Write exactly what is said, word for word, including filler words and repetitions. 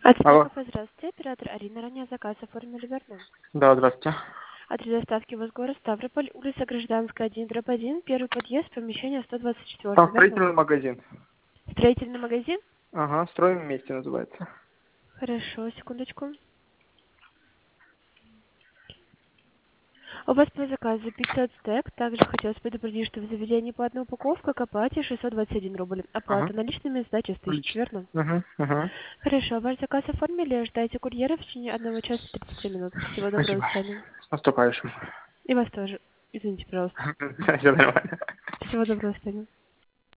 Алло. Кафе, здравствуйте. Оператор Арина. Ранее заказ оформили, верно? Да, здравствуйте. Адрес доставки в город Ставрополь, улица Гражданская, один, дробь один, первый подъезд, помещение сто двадцать четыре, Там верно? строительный магазин. Строительный магазин? Ага, строим вместе называется. Хорошо, секундочку. У вас по заказу пятьсот стек. Также хотелось предупредить, что в заведении по одной упаковке к оплате шестьсот двадцать один рубль. Ага. Оплата наличными сдача с тысяч, Отлично. верно? Угу, угу. Хорошо, ваш заказ оформили, ждайте курьера в течение одного часа тридцати минут. Всего доброго, Спасибо. до свидания. С наступающим. И вас тоже. Извините, пожалуйста. Все нормально. Всего доброго, до свидания.